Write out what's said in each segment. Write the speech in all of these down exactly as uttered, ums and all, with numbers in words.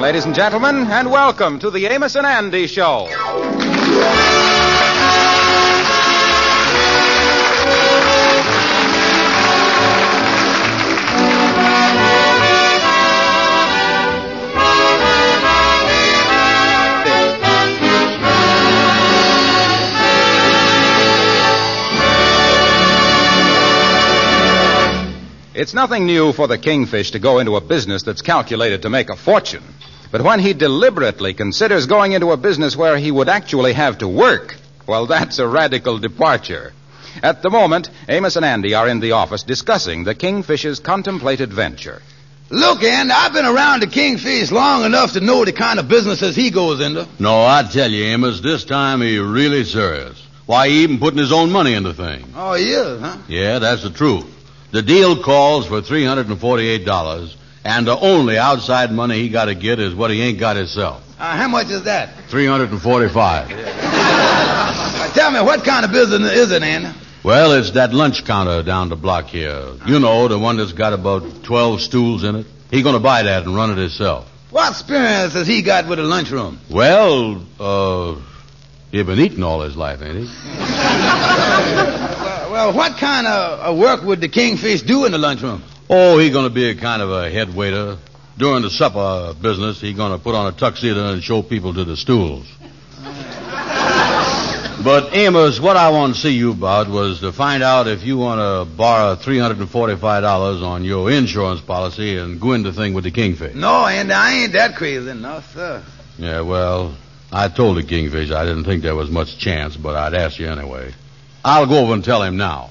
ladies and gentlemen, and welcome to the Amos and Andy Show. It's nothing new for the kingfish to go into a business that's calculated to make a fortune. But when he deliberately considers going into a business where he would actually have to work, well, that's a radical departure. At the moment, Amos and Andy are in the office discussing the kingfish's contemplated venture. Look, Andy, I've been around the kingfish long enough to know the kind of businesses he goes into. No, I tell you, Amos, this time he's really serious. Why, he even putting his own money into things. Oh, he is, huh? Yeah, that's the truth. The deal calls for three hundred forty-eight dollars, and the only outside money he got to get is what he ain't got himself. Uh, how much is that? three hundred forty-five. uh, tell me, what kind of business is it, Andy? Well, it's that lunch counter down the block here. You know, the one that's got about twelve stools in it. He's going to buy that and run it himself. What experience has he got with a lunchroom? Well, uh, he's been eating all his life, ain't he? Well, what kind of work would the kingfish do in the lunchroom? Oh, he's going to be a kind of a head waiter. During the supper business, he's going to put on a tuxedo and show people to the stools. But, Amos, what I want to see you about was to find out if you want to borrow three hundred forty-five dollars on your insurance policy and go into the thing with the kingfish. No, Andy, I ain't that crazy. No, sir. Yeah, well, I told the kingfish I didn't think there was much chance, but I'd ask you anyway. I'll go over and tell him now.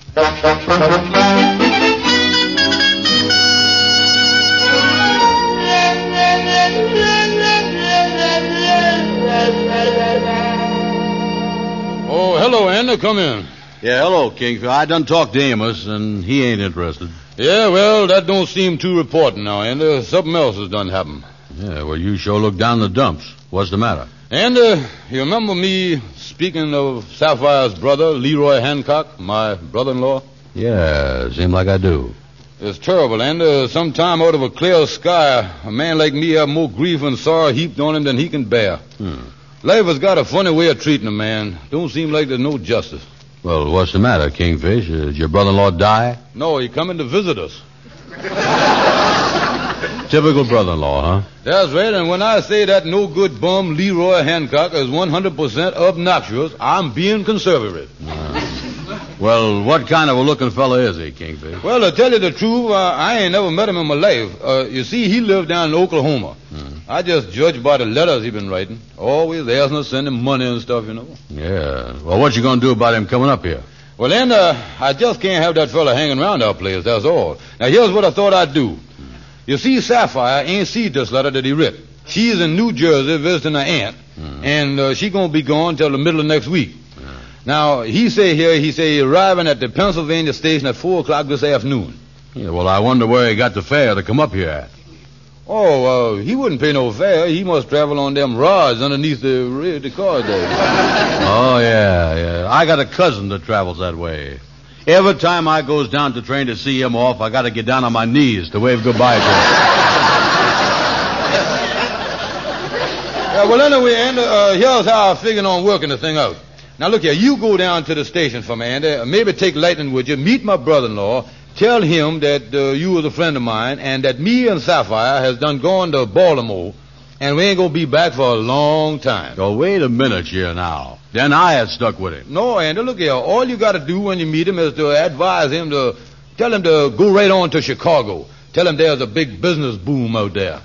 Oh, hello, Andy. Come in. Yeah, hello, Kingfish. I done talked to Amos, and he ain't interested. Yeah, well, that don't seem too important now, Andy. Something else has done happened. Yeah, well, you sure look down the dumps. What's the matter? And, uh, you remember me speaking of Sapphire's brother, Leroy Hancock, my brother-in-law? Yeah, seems like I do. It's terrible, and uh, sometime out of a clear sky, a man like me have more grief and sorrow heaped on him than he can bear. Hmm. Life has got a funny way of treating a man. Don't seem like there's no justice. Well, what's the matter, Kingfish? Did your brother-in-law die? No, he coming to visit us. Typical brother-in-law, huh? That's right, and when I say that no-good bum Leroy Hancock is one hundred percent obnoxious, I'm being conservative. Uh, well, what kind of a looking fella is he, Kingfish? Well, to tell you the truth, uh, I ain't never met him in my life. Uh, you see, he lived down in Oklahoma. Hmm. I just judge by the letters he been writing. Always asking us to send him money and stuff, you know. Yeah. Well, what you gonna do about him coming up here? Well, then, uh, I just can't have that fella hanging around our place, that's all. Now, here's what I thought I'd do. You see, Sapphire ain't seen this letter that he writ. She's in New Jersey visiting her aunt, mm. and uh, she gonna be gone till the middle of next week. Yeah. Now, he say here, he say he arriving at the Pennsylvania station at four o'clock this afternoon. Yeah, well, I wonder where he got the fare to come up here at. Oh, uh, he wouldn't pay no fare. He must travel on them rods underneath the, the car there. Oh, yeah, yeah. I got a cousin that travels that way. Every time I goes down to train to see him off, I got to get down on my knees to wave goodbye to him. Yeah, well, anyway, Andy, uh, here's how I figured on working the thing out. Now, look here. You go down to the station for me, Andy. Maybe take Lightning with you. Meet my brother-in-law. Tell him that uh, you was a friend of mine and that me and Sapphire has done gone to Baltimore, and we ain't going to be back for a long time. Oh, wait a minute here now. Then I had stuck with him. No, Andy, look here. All you got to do when you meet him is to advise him to tell him to go right on to Chicago. Tell him there's a big business boom out there.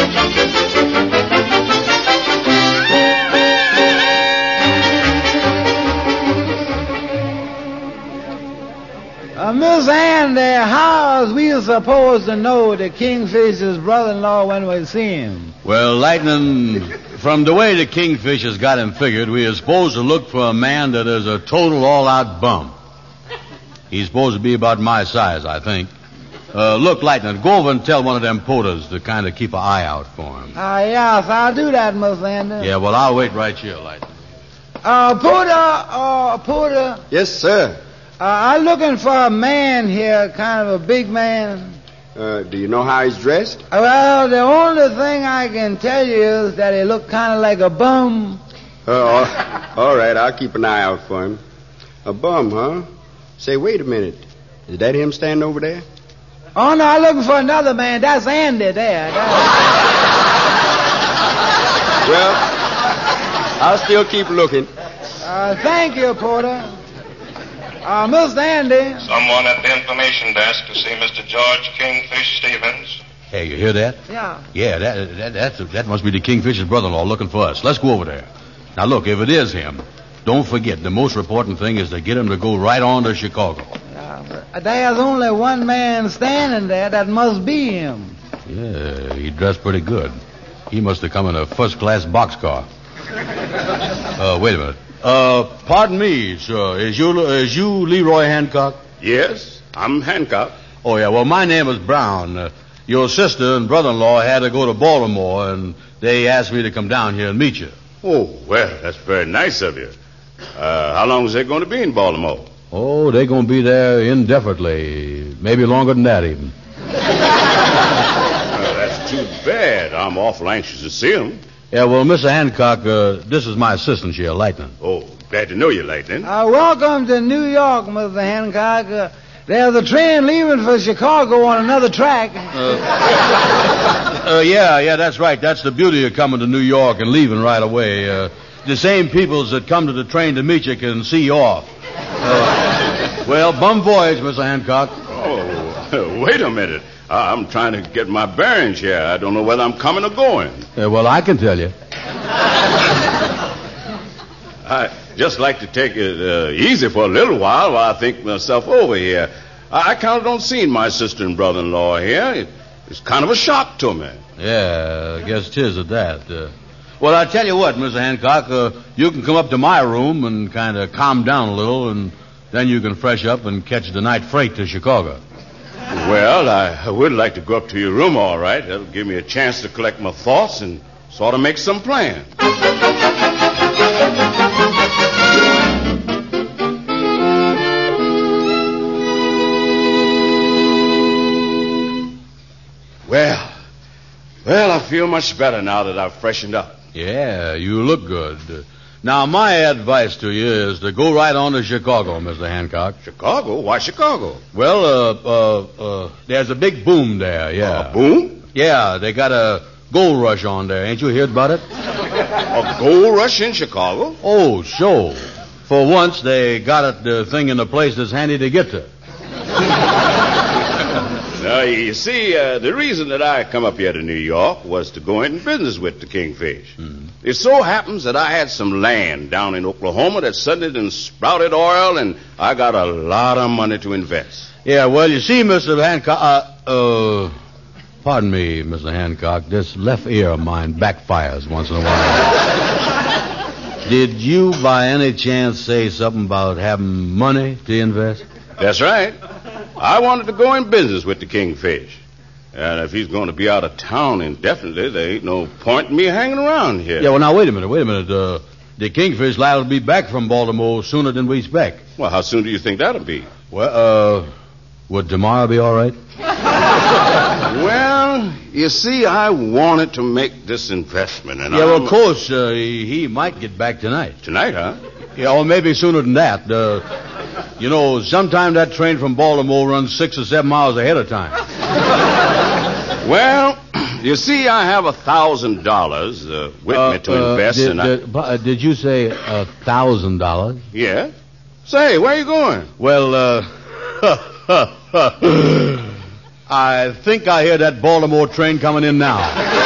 Uh, Miss Andy, how is we supposed to know the Kingfisher's brother-in-law when we see him? Well, Lightning, from the way the Kingfish has got him figured, we are supposed to look for a man that is a total all-out bum. He's supposed to be about my size, I think. Uh, look, Lightning, go over and tell one of them porters to kind of keep an eye out for him. Ah, uh, yes, I'll do that, Miss Andy. Yeah, well, I'll wait right here, Lightning. Uh, porter, uh, porter. Yes, sir. Uh, I'm looking for a man here, kind of a big man. Uh, do you know how he's dressed? Well, the only thing I can tell you is that he looked kind of like a bum. Oh, all right. I'll keep an eye out for him. A bum, huh? Say, wait a minute. Is that him standing over there? Oh, no, I'm looking for another man. That's Andy there. Well, I'll still keep looking. Uh, thank you, Porter. Uh, Mister Andy. Someone at the information desk to see Mister George Kingfish Stevens. Hey, you hear that? Yeah. Yeah, that that that's, that must be the Kingfisher's brother-in-law looking for us. Let's go over there. Now, look, if it is him, don't forget, the most important thing is to get him to go right on to Chicago. Yeah, but there's only one man standing there. That must be him. Yeah, he dressed pretty good. He must have come in a first-class boxcar. Uh, wait a minute. Uh, pardon me, sir. Is you, is you Leroy Hancock? Yes, I'm Hancock. Oh, yeah. Well, my name is Brown. Uh, your sister and brother-in-law had to go to Baltimore, and they asked me to come down here and meet you. Oh, well, that's very nice of you. Uh, how long is they going to be in Baltimore? Oh, they're going to be there indefinitely. Maybe longer than that, even. Well, that's too bad. I'm awful anxious to see them. Yeah, well, Mister Hancock, uh, this is my assistant here, Lightning. Oh, glad to know you, Lightning. Uh, welcome to New York, Mister Hancock. Uh, there's a train leaving for Chicago on another track. Uh, uh, yeah, yeah, that's right. That's the beauty of coming to New York and leaving right away. Uh, the same peoples that come to the train to meet you can see you off. Uh, well, bum voyage, Mister Hancock. Oh, wait a minute. I'm trying to get my bearings here. I don't know whether I'm coming or going. Yeah, well, I can tell you. I just like to take it uh, easy for a little while while I think myself over here. I, I counted on seeing my sister and brother-in-law here. It, it's kind of a shock to me. Yeah, I guess 'tis at that. Uh, well, I tell you what, Mister Hancock, uh, you can come up to my room and kind of calm down a little, and then you can fresh up and catch the night freight to Chicago. Well, I, I would like to go up to your room, all right. That'll give me a chance to collect my thoughts and sort of make some plan. Well, well, I feel much better now that I've freshened up. Yeah, you look good. Uh, now, my advice to you is to go right on to Chicago, Mister Hancock. Chicago? Why Chicago? Well, uh, uh, uh, there's a big boom there, yeah. A boom? Yeah, they got a gold rush on there. Ain't you heard about it? A gold rush in Chicago? Oh, sure. For once, they got it, the thing in a place that's handy to get to. Now, you see, uh, the reason that I come up here to New York was to go into business with the Kingfish. Mm-hmm. It so happens that I had some land down in Oklahoma that suddenly done sprouted oil, and I got a lot of money to invest. Yeah, well, you see, Mister Hancock, uh, uh, pardon me, Mister Hancock, this left ear of mine backfires once in a while. Did you by any chance say something about having money to invest? That's right. I wanted to go in business with the Kingfish. And if he's going to be out of town indefinitely, there ain't no point in me hanging around here. Yeah, well, now, wait a minute, wait a minute. Uh, the Kingfish liable to be back from Baltimore sooner than we expect. Well, how soon do you think that'll be? Well, uh, would tomorrow be all right? Well, you see, I wanted to make this investment, and Yeah, well, I'm... of course, uh, he, he might get back tonight. Tonight, huh? Yeah, or maybe sooner than that. Uh, you know, sometime that train from Baltimore runs six or seven miles ahead of time. Well, you see, I have a thousand dollars with uh, me to uh, invest, did, and did, I... uh, did you say a thousand dollars? Yeah. Say, where are you going? Well, uh, I think I hear that Baltimore train coming in now.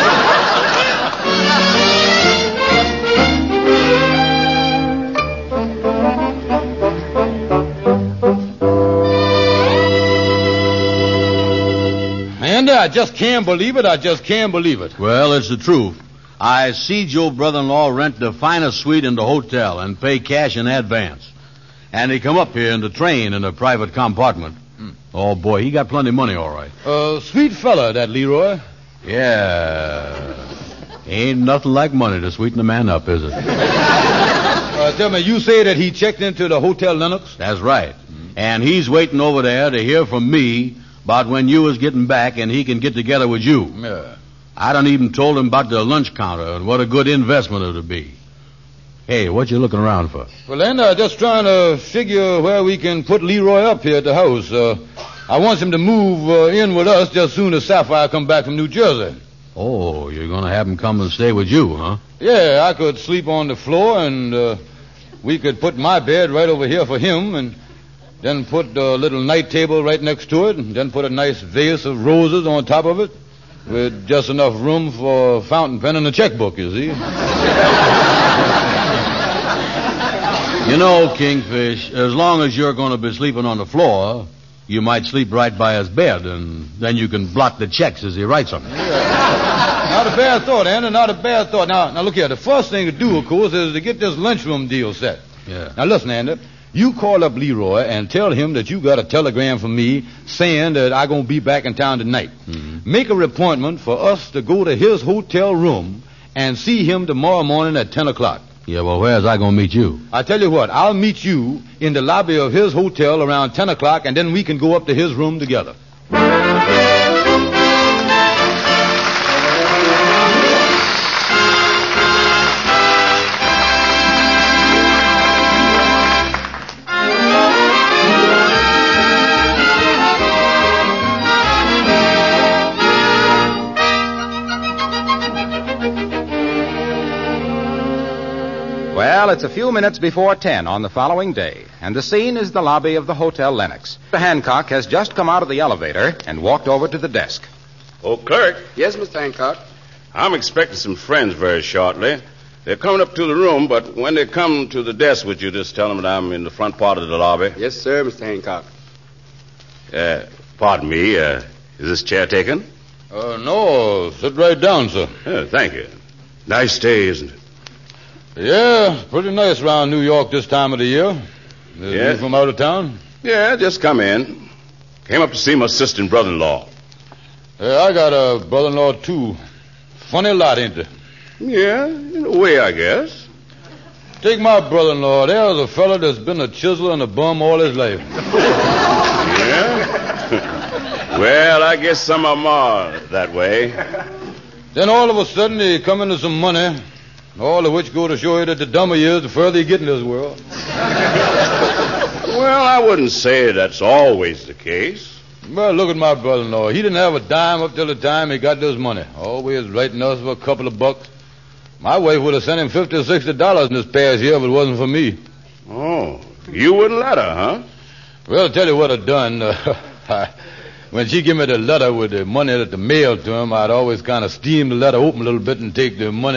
And I just can't believe it. I just can't believe it. Well, it's the truth. I see your brother-in-law rent the finest suite in the hotel and pay cash in advance. And he come up here in the train in a private compartment. Hmm. Oh, boy, he got plenty of money, all right. Uh, sweet fella, that Leroy. Yeah. Ain't nothing like money to sweeten a man up, is it? uh, tell me, you say that he checked into the Hotel Lennox? That's right. Mm-hmm. And he's waiting over there to hear from me about when you was getting back and he can get together with you. Yeah. I done even told him about the lunch counter and what a good investment it would be. Hey, what you looking around for? Well, then, uh, just trying to figure where we can put Leroy up here at the house. Uh, I want him to move uh, in with us just soon as Sapphire come back from New Jersey. Oh, you're going to have him come and stay with you, huh? Yeah, I could sleep on the floor, and uh, we could put my bed right over here for him, and then put a little night table right next to it, and then put a nice vase of roses on top of it, with just enough room for a fountain pen and a checkbook, you see. You know, Kingfish, as long as you're going to be sleeping on the floor, you might sleep right by his bed, and then you can blot the checks as he writes them. Yeah. Not a bad thought, Andy, not a bad thought. Now, now, look here. The first thing to do, of course, is to get this lunchroom deal set. Yeah. Now, listen, Andy. You call up Leroy and tell him that you got a telegram from me saying that I'm going to be back in town tonight. Mm-hmm. Make a appointment for us to go to his hotel room and see him tomorrow morning at ten o'clock. Yeah, well, where's I going to meet you? I tell you what, I'll meet you in the lobby of his hotel around ten o'clock, and then we can go up to his room together. Well, it's a few minutes before ten on the following day, and the scene is the lobby of the Hotel Lenox. Mister Hancock has just come out of the elevator and walked over to the desk. Oh, clerk, Yes, Mister Hancock. I'm expecting some friends very shortly. They're coming up to the room, but when they come to the desk with you, just tell them that I'm in the front part of the lobby. Yes, sir, Mister Hancock. Uh, pardon me, uh, is this chair taken? Uh, no, sit right down, sir. Oh, thank you. Nice day, isn't it? Yeah, pretty nice around New York this time of the year. Is Yeah. you from out of town? Yeah, just come in. Came up to see my sister and brother-in-law. Yeah, I got a brother-in-law, too. Funny lot, ain't it? Yeah, in a way, I guess. Take my brother-in-law. There's a fella that's been a chiseler and a bum all his life. Yeah? Well, I guess some of them are that way. Then all of a sudden he come into some money, all of which go to show you that the dumber he is, the further you get in this world. Well, I wouldn't say that's always the case. Well, look at my brother-in-law. He didn't have a dime up till the time he got this money. Always writing us for a couple of bucks. My wife would have sent him fifty or sixty dollars in this past year if it wasn't for me. Oh, you wouldn't let her, huh? Well, I'll tell you what I done. Uh, when she give me the letter with the money that the mail to him, I'd always kind of steam the letter open a little bit and take the money.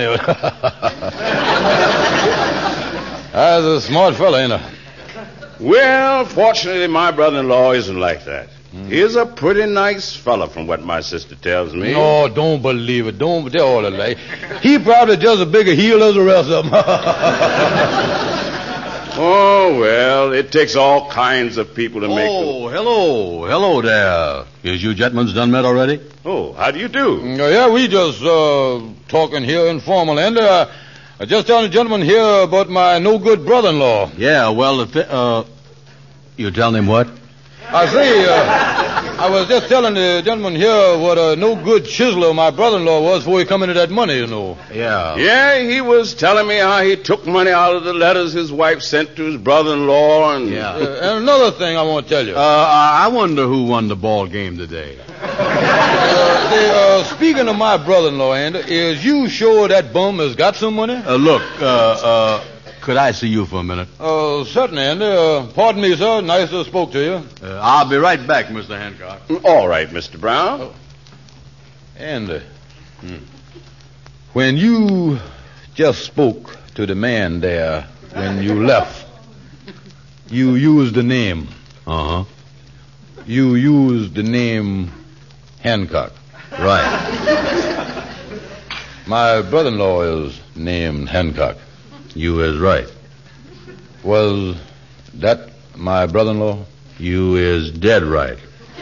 I was a smart fella, ain't I? Well, fortunately, my brother-in-law isn't like that. Mm. He's a pretty nice fella, from what my sister tells me. No, don't believe it. Don't. They're all alike. He probably just as big a heel as the rest of them. Oh, well, it takes all kinds of people to make... Oh, hello. Hello there. Is you gentlemen done met already? Oh, how do you do? Uh, yeah, we just uh, talking here informal. And uh, I just telling the gentleman here about my no-good brother-in-law. Yeah, well, if it, uh, you telling him what? I say, uh, I was just telling the gentleman here what a no-good chiseler my brother-in-law was before he come into that money, you know. Yeah. Yeah, he was telling me how he took money out of the letters his wife sent to his brother-in-law and... Yeah. Uh, and another thing I want to tell you. Uh, I wonder who won the ball game today. Uh, say, uh, speaking of my brother-in-law, Andy, is you sure that bum has got some money? Uh, look, uh, uh, could I see you for a minute? Uh, certainly, Andy. Uh, pardon me, sir. Nice to spoke to you. Uh, I'll be right back, Mister Hancock. All right, Mister Brown. Oh. Andy, hmm. when you just spoke to the man there when you left, you used the name. Uh-huh. You used the name Hancock. Right. My brother-in-law is named Hancock. You is right. Was that my brother-in-law? You is dead right.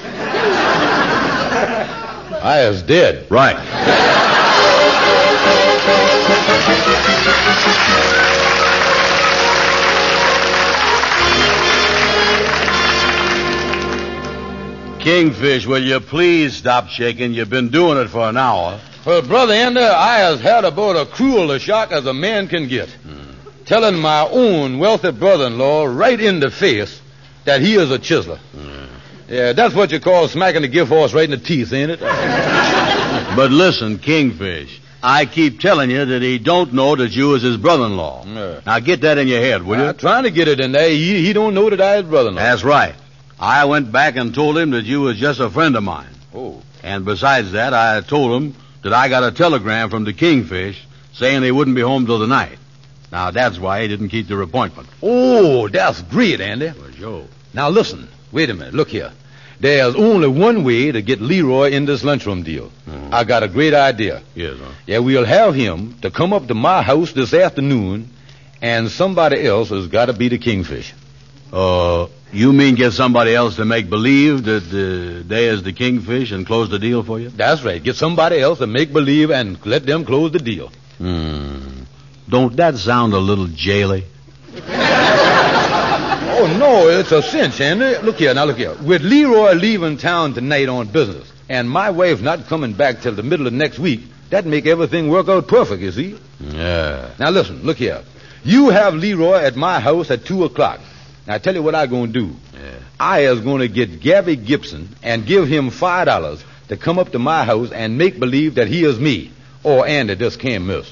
I is dead. Right. Kingfish, will you please stop shaking? You've been doing it for an hour. Well, Brother Ender, I has had about a cruel a shock as a man can get. Hmm. Telling my own wealthy brother-in-law right in the face that he is a chiseler. Hmm. Yeah, that's what you call smacking the gift horse right in the teeth, ain't it? But listen, Kingfish, I keep telling you that he don't know that you is his brother-in-law. Yeah. Now get that in your head, will you? I'm trying to get it in there. He, he don't know that I is brother-in-law. That's right. I went back and told him that you was just a friend of mine. Oh. And besides that, I told him that I got a telegram from the Kingfish saying they wouldn't be home till the night. Now, that's why he didn't keep their appointment. Oh, that's great, Andy. Well, sure. Now, listen. Wait a minute. Look here. There's only one way to get Leroy in this lunchroom deal. Mm-hmm. I got a great idea. Yes, huh? Yeah, we'll have him to come up to my house this afternoon, and somebody else has got to be the Kingfish. Uh, you mean get somebody else to make believe that uh, they is the Kingfish and close the deal for you? That's right. Get somebody else to make believe and let them close the deal. Hmm. Don't that sound a little jaily? Oh, no, it's a cinch, Andy. Look here, now look here. With Leroy leaving town tonight on business, and my wife not coming back till the middle of next week, that make everything work out perfect, you see? Yeah. Now listen, look here. You have Leroy at my house at two o'clock. Now, I tell you what I'm going to do. Yeah. I is going to get Gabby Gibson and give him five dollars to come up to my house and make believe that he is me. Or Andy just can't miss.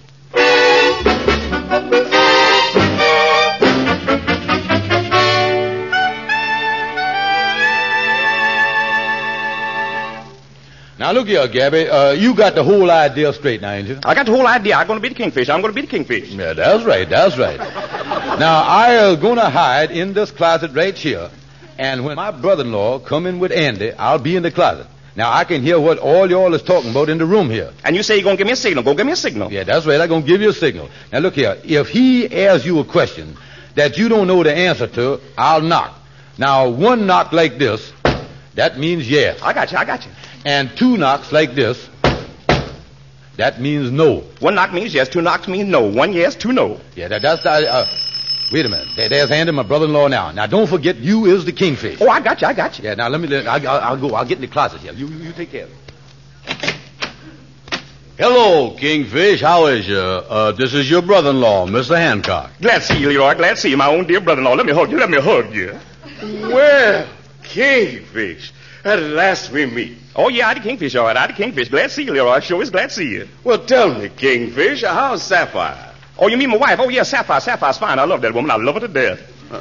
Now, look here, Gabby. Uh, you got the whole idea straight now, ain't you? I got the whole idea. I'm going to be the Kingfish. I'm going to be the Kingfish. Yeah, that's right. That's right. Now, I am going to hide in this closet right here. And when my brother-in-law come in with Andy, I'll be in the closet. Now, I can hear what all y'all is talking about in the room here. And you say you're going to give me a signal. Go give me a signal. Yeah, that's right. I'm going to give you a signal. Now, look here. If he asks you a question that you don't know the answer to, I'll knock. Now, one knock like this, that means yes. I got you. I got you. And two knocks like this, that means no. One knock means yes. Two knocks means no. One yes, two no. Yeah, that, that's... Uh, uh, wait a minute. There, there's Andy, my brother-in-law now. Now, don't forget, you is the Kingfish. Oh, I got you. I got you. Yeah, now, let me... I'll, I'll, I'll go. I'll get in the closet here. You, you, you take care of it. Hello, Kingfish. How is you? Uh, this is your brother-in-law, Mister Hancock. Glad to see you, Leroy. Glad to see you, my own dear brother-in-law. Let me hug you. Let me hug you. Well, Kingfish, at last we meet. Oh, yeah, I the Kingfish, all right. I the Kingfish. Glad to see you, Leroy. Sure is glad to see you. Well, tell me, Kingfish, how's Sapphire? Oh, you mean my wife? Oh, yeah, Sapphire. Sapphire's fine. I love that woman. I love her to death.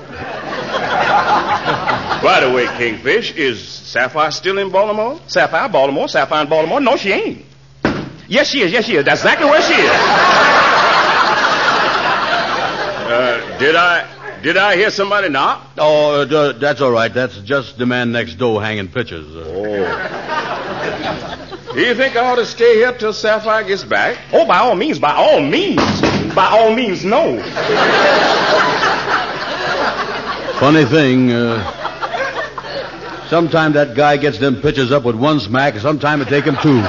By the way, Kingfish, is Sapphire still in Baltimore? Sapphire, Baltimore. Sapphire in Baltimore. No, she ain't. Yes, she is. Yes, she is. That's exactly where she is. uh, did I... Did I hear somebody knock? Oh, uh, that's all right. That's just the man next door hanging pictures. Uh, oh. Do you think I ought to stay here till Sapphire gets back? Oh, by all means. By all means. By all means, no. Funny thing, uh, sometime that guy gets them pictures up with one smack, and sometime it take him two.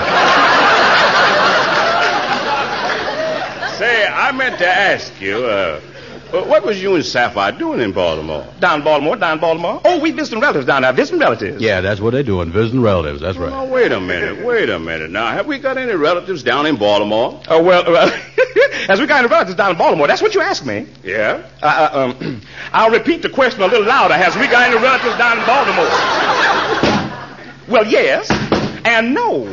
Say, I meant to ask you, uh... what was you and Sapphire doing in Baltimore? Down in Baltimore, down in Baltimore. Oh, we visiting relatives down there, visiting relatives. Yeah, that's what they're doing, visiting relatives, that's right. Oh, wait a minute, wait a minute. Now, have we got any relatives down in Baltimore? Oh, well, uh, as we got any relatives down in Baltimore, that's what you asked me. Yeah? Uh, uh, um, I'll repeat the question a little louder. Has we got any relatives down in Baltimore? Well, yes, and no.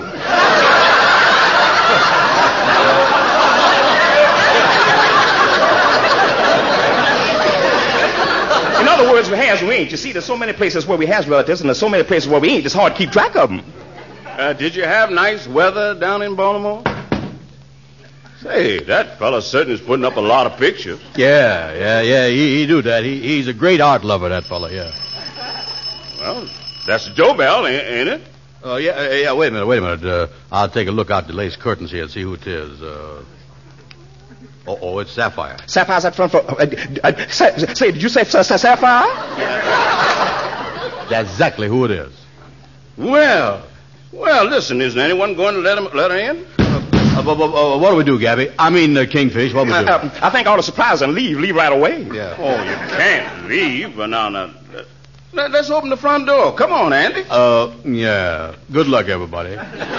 In other words, we has we ain't. You see, there's so many places where we has relatives, and there's so many places where we ain't. It's hard to keep track of them. Uh, did you have nice weather down in Baltimore? Say, that fella certainly is putting up a lot of pictures. Yeah, yeah, yeah, he, he do that. He, he's a great art lover, that fella, yeah. Well, that's Joe Bell, ain't it? Oh, uh, yeah, uh, yeah, wait a minute, wait a minute. Uh, I'll take a look out the lace curtains here and see who it is. Uh... Oh, oh, it's Sapphire. Sapphire's at front. For, uh, uh, say, say, did you say uh, Sapphire? That's exactly who it is. Well, well, listen, isn't anyone going to let him let her in? Uh, uh, uh, uh, what do we do, Gabby? I mean, uh, Kingfish, what do we do? Uh, uh, I think I ought to surprise and leave, leave right away. Yeah. Oh, you can't leave, but now, now, Let, let's open the front door. Come on, Andy. Uh, yeah. Good luck, everybody.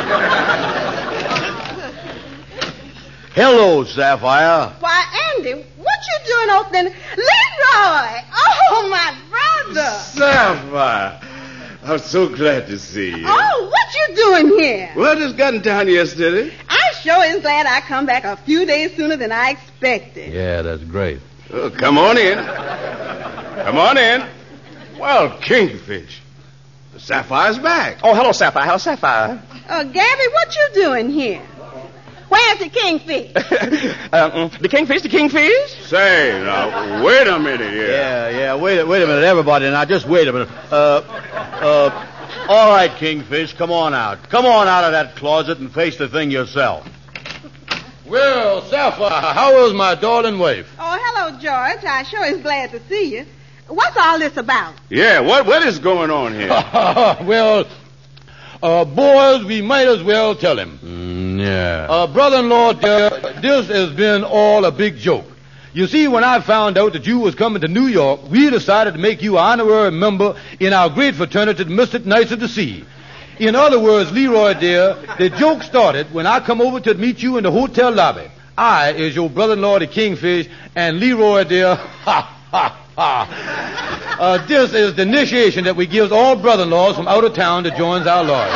Hello, Sapphire. Why, Andy, what you doing opening? Leroy! Oh, my brother! Sapphire. I'm so glad to see you. Oh, what you doing here? Well, I just got in town yesterday. I sure is glad I come back a few days sooner than I expected. Yeah, that's great. Oh, come on in. Come on in. Well, Kingfish. Sapphire's back. Oh, hello, Sapphire. Hello, Sapphire. Uh, Gabby, what you doing here? Where's the kingfish? um, the kingfish, the kingfish? Say, now, wait a minute here. Yeah, yeah, wait, wait a minute, everybody. Now, just wait a minute. Uh, uh, all right, Kingfish, come on out. Come on out of that closet and face the thing yourself. Well, Sapphire, how is my darling wife? Oh, hello, George. I sure is glad to see you. What's all this about? Yeah, what what is going on here? Well, uh, boys, we might as well tell him. Mm, yeah. Uh, brother-in-law, dear, this has been all a big joke. You see, when I found out that you was coming to New York, we decided to make you an honorary member in our great fraternity, the Mystic Knights of the Sea. In other words, Leroy, dear, the joke started when I come over to meet you in the hotel lobby. I is your brother-in-law, the Kingfish, and Leroy, dear, ha, ha, ha. Uh, this is the initiation that we give all brother-in-laws from out of town that joins our lodge.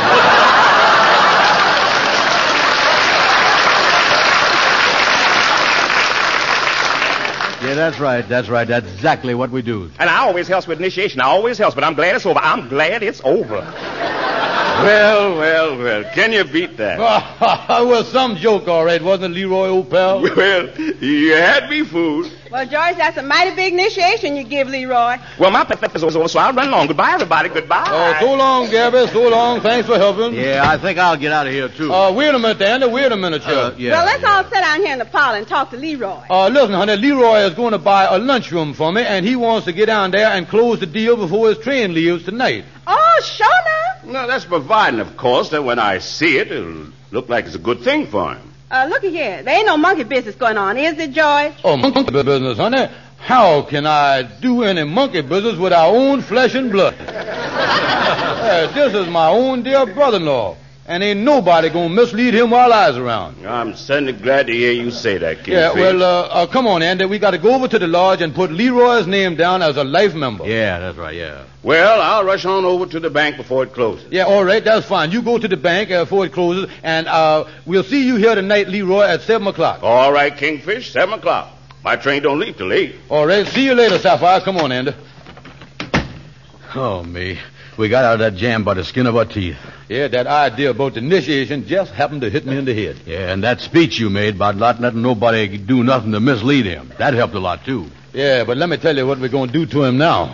Yeah, that's right, that's right. That's exactly what we do. And I always helps with initiation. I always helps, but I'm glad it's over. I'm glad it's over. Well, well, well. Can you beat that? It was some joke, all right, wasn't it, Leroy, old pal? Well, you had me fooled. Well, George, that's a mighty big initiation you give Leroy. Well, my pep is over, so I'll run along. Goodbye, everybody. Goodbye. Oh, so long, Gabby. So long. Thanks for helping. Yeah, I think I'll get out of here, too. Uh, wait a minute, Andy. Wait a minute, Chuck. Uh, yeah, well, let's yeah. all sit down here in the parlor and talk to Leroy. Uh, listen, honey, Leroy is going to buy a lunchroom for me, and he wants to get down there and close the deal before his train leaves tonight. Oh, sure now. No, that's providing, of course, that when I see it, it'll look like it's a good thing for him. Uh, looky here. There ain't no monkey business going on, is it, George? Oh, monkey business, honey? How can I do any monkey business with our own flesh and blood? Hey, this is my own dear brother-in-law, and ain't nobody gonna mislead him while I's around. I'm certainly glad to hear you say that, Kingfish. Yeah, well, uh, uh, come on, Andy. We got to go over to the lodge and put Leroy's name down as a life member. Yeah, that's right, yeah. Well, I'll rush on over to the bank before it closes. Yeah, all right, that's fine. You go to the bank uh, before it closes, and uh, we'll see you here tonight, Leroy, at seven o'clock. All right, Kingfish, seven o'clock. My train don't leave till eight. All right, see you later, Sapphire. Come on, Andy. Oh, me. We got out of that jam by the skin of our teeth. Yeah, that idea about the initiation just happened to hit me in the head. Yeah, and that speech you made about not letting nobody do nothing to mislead him, that helped a lot, too. Yeah, but let me tell you what we're going to do to him now.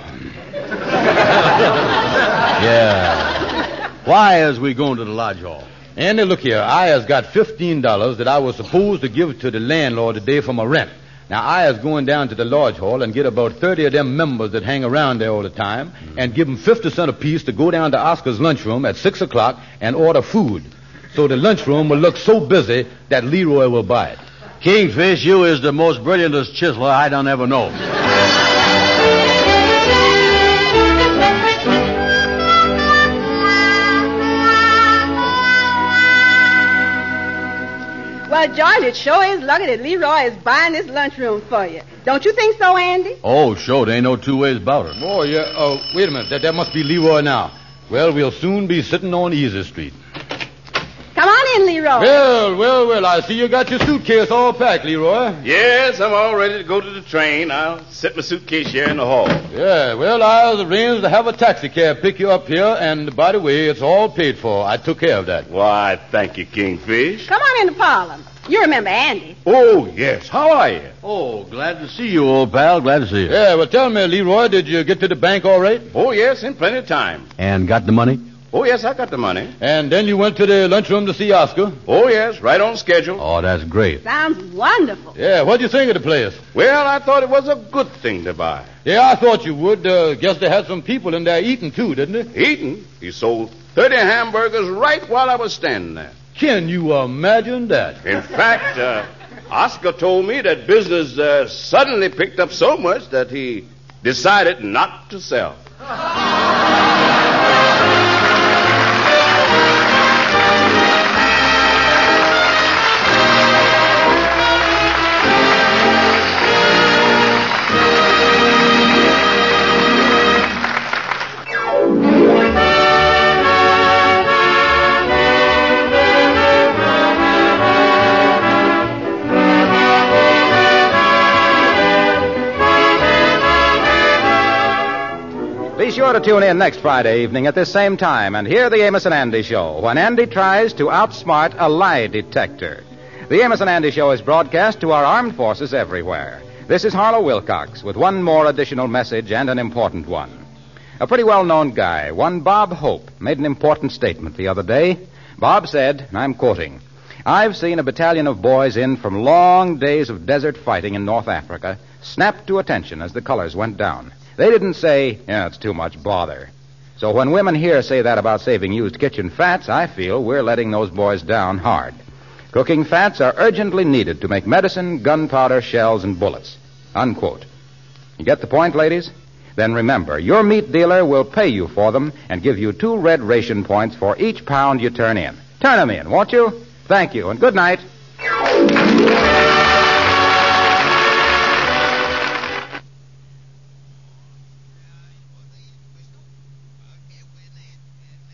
Yeah. Why is we going to the lodge hall? Andy, look here. I has got fifteen dollars that I was supposed to give to the landlord today for my rent. Now, I is going down to the lodge hall and get about thirty of them members that hang around there all the time and give them fifty cents apiece to go down to Oscar's lunchroom at six o'clock and order food. So the lunchroom will look so busy that Leroy will buy it. Kingfish, you is the most brilliantest chiseler I done ever know. Well, George, it sure is lucky that Leroy is buying this lunchroom for you. Don't you think so, Andy? Oh, sure. There ain't no two ways about it. Oh, yeah. Oh, wait a minute. That, that must be Leroy now. Well, we'll soon be sitting on Easy Street. Come on in, Leroy. Well, well, well, I see you got your suitcase all packed, Leroy. Yes, I'm all ready to go to the train. I'll set my suitcase here in the hall. Yeah, well, I was arranged to have a taxi cab pick you up here, and by the way, it's all paid for. I took care of that. Why, thank you, Kingfish. Come on in the parlor. You remember Andy. Oh, yes. How are you? Oh, glad to see you, old pal. Glad to see you. Yeah, well, tell me, Leroy, did you get to the bank all right? Oh, yes, in plenty of time. And got the money? Oh, yes, I got the money. And then you went to the lunchroom to see Oscar? Oh, yes, right on schedule. Oh, that's great. Sounds wonderful. Yeah, what'd you think of the place? Well, I thought it was a good thing to buy. Yeah, I thought you would. Uh, guess they had some people in there eating, too, didn't they? Eating? He sold thirty hamburgers right while I was standing there. Can you imagine that? In fact, uh, Oscar told me that business uh, suddenly picked up so much that he decided not to sell. Be sure to tune in next Friday evening at this same time and hear the Amos and Andy Show when Andy tries to outsmart a lie detector. The Amos and Andy Show is broadcast to our armed forces everywhere. This is Harlow Wilcox with one more additional message and an important one. A pretty well-known guy, one Bob Hope, made an important statement the other day. Bob said, and I'm quoting, "I've seen a battalion of boys in from long days of desert fighting in North Africa snap to attention as the colors went down. They didn't say, yeah, it's too much bother." So when women here say that about saving used kitchen fats, I feel we're letting those boys down hard. Cooking fats are urgently needed to make medicine, gunpowder, shells, and bullets. Unquote. You get the point, ladies? Then remember, your meat dealer will pay you for them and give you two red ration points for each pound you turn in. Turn them in, won't you? Thank you, and good night.